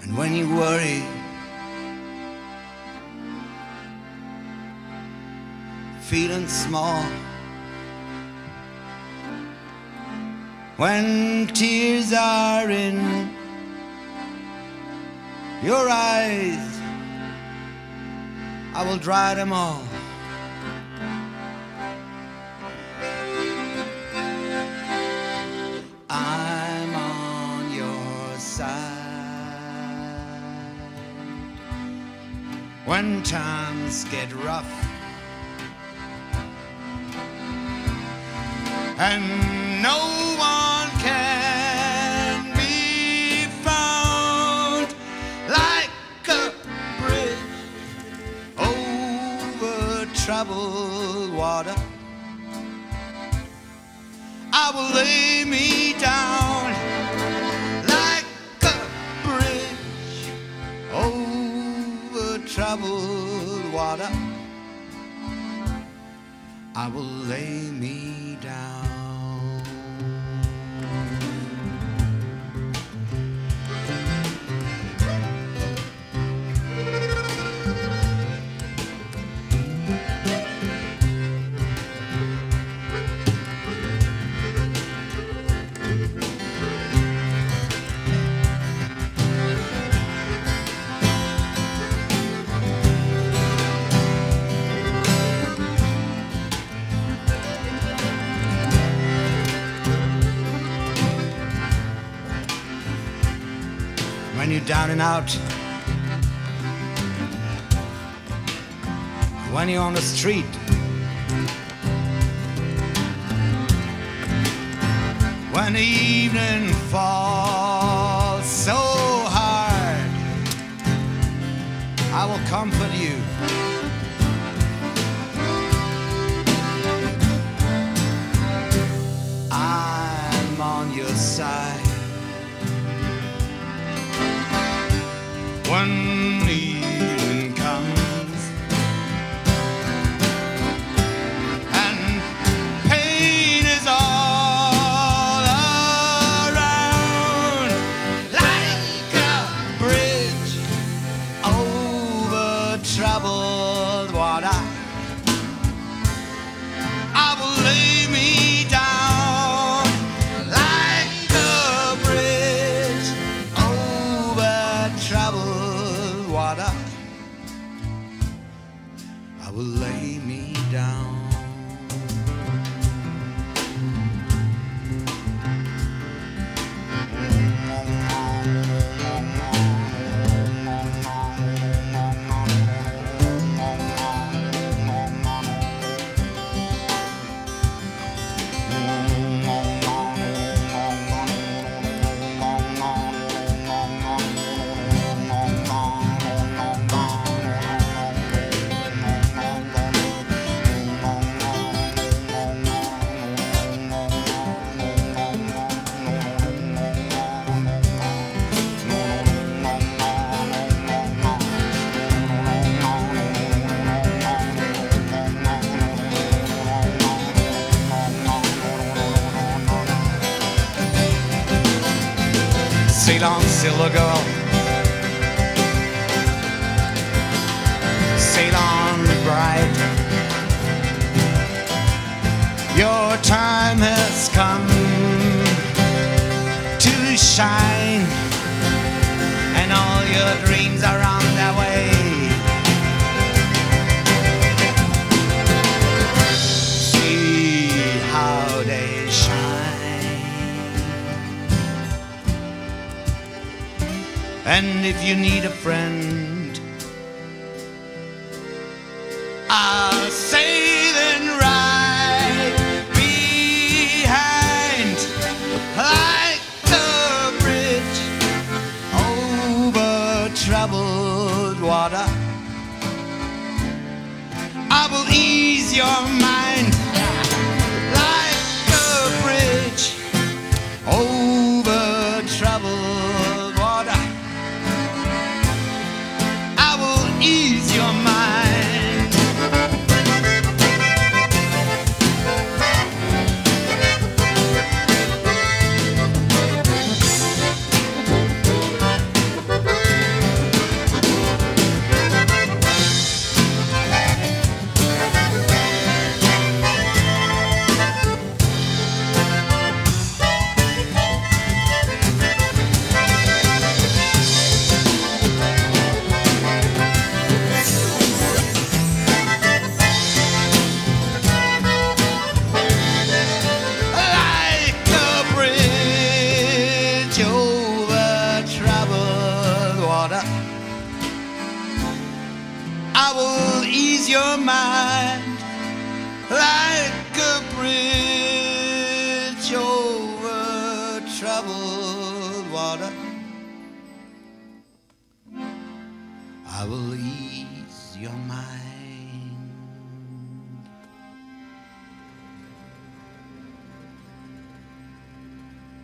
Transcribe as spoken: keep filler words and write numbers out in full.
And when you worry, feeling small, when tears are in your eyes, I will dry them all. I'm on your side when times get rough and no one can be found like a bridge over troubled water. I will lay me down like a bridge over troubled water. I will lay me down. When you're down and out, when you're on the street, when the evening falls so hard, I will comfort you. I'm on your side. When the evening comes and pain is all around, like a bridge over troubled water, I will lay me down like a bridge over troubled water. I will lay me down. Sail on, silver girl. Sail on, bride. Your time has come to shine, and all your dreams are on their way. See how they shine. And if you need a friend, I'll say then right behind, like a bridge over troubled water. I will ease your mind like a bridge over troubled water. I will ease your mind. I will ease your mind like a bridge over troubled water. I will ease your mind.